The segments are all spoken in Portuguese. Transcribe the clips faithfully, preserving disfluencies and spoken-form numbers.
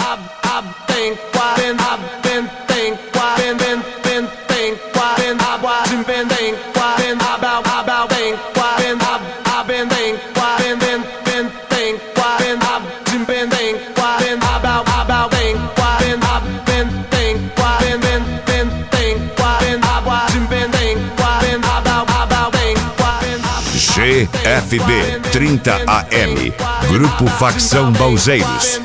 G F B trinta A M, Grupo Facção Balzeiros.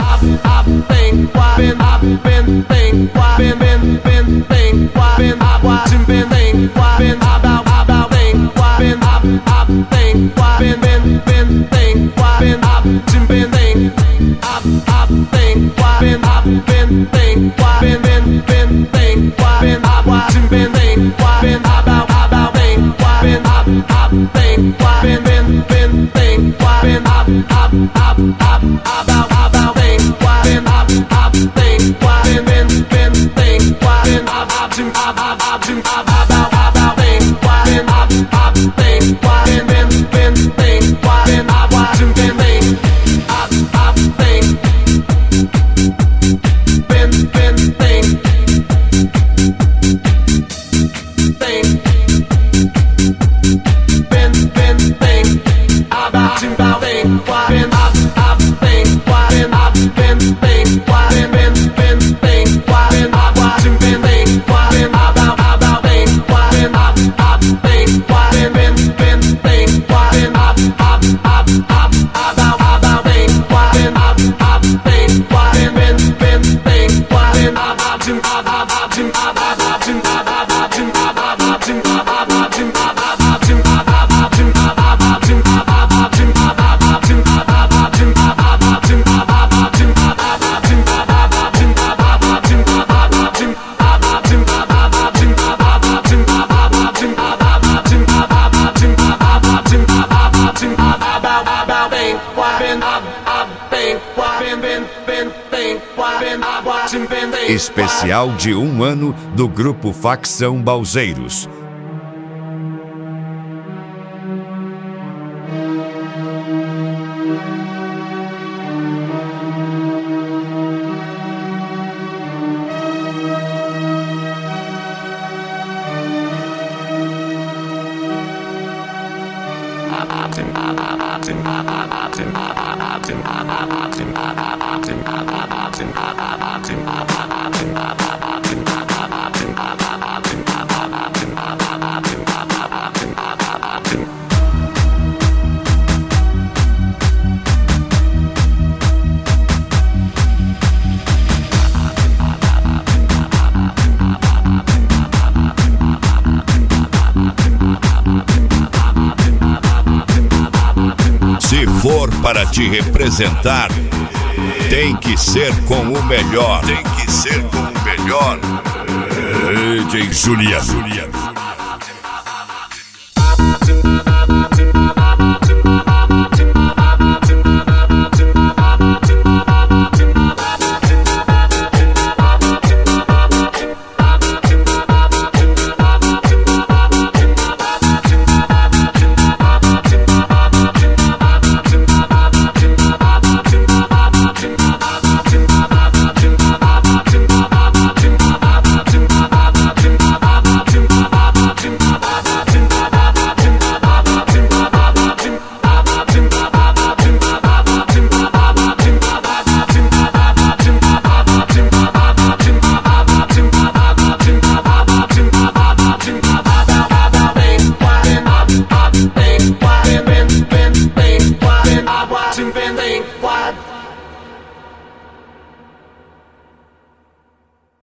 Especial de um ano do Grupo Facção Balzeiros. Se for para te representar, tem que ser com o melhor. Tem que ser com o melhor. D J Juliano. Bang, bang, bang, bang, bang, bang, bang, bang, bang, bang, bang,